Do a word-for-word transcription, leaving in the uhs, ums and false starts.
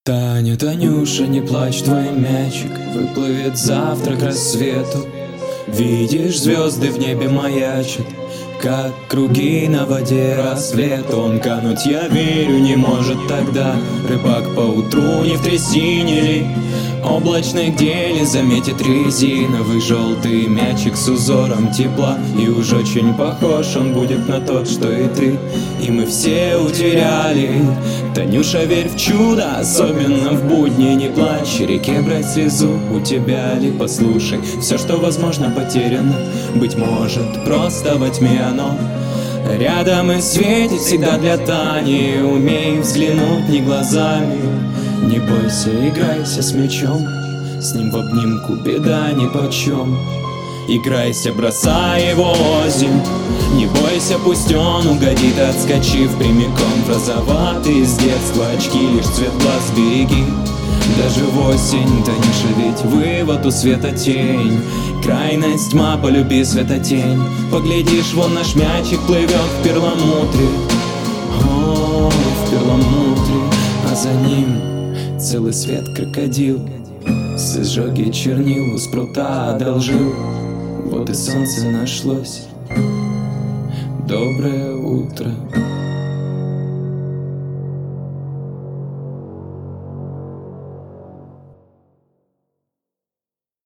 Таня, Танюша, не плачь, твой мячик выплывет завтра к рассвету. Видишь, звезды в небе маячат, как круги на воде рассвет. Он кануть, я верю, не может тогда. Рыбак поутру не в трясине ли облачной, где ли заметит резиновый желтый мячик с узором тепла. И уж очень похож он будет на тот, что и ты. И мы все утеряли. Танюша, верь в чудо, особенно в будни. Не плачь, реке брать слезу. У тебя ли, послушай, все, что возможно, потеряно. Быть может, просто во тьме оно рядом и светит всегда для Тани. Умей взглянуть не глазами, не бойся, играйся с мячом, с ним в обнимку беда нипочем. Играйся, бросай его озимь, не бойся, пусть он угодит, отскочив прямиком в розоватые с детства очки. Лишь цвет глаз береги, даже в осень, Танюша, ведь вывод у света тень. Крайность тьма, полюби светотень. Поглядишь, вон наш мячик плывет в перламутре. О, в перламутре, а за ним целый свет крокодил с изжоги чернил у спрута одолжил. Вот и солнце нашлось. Доброе утро.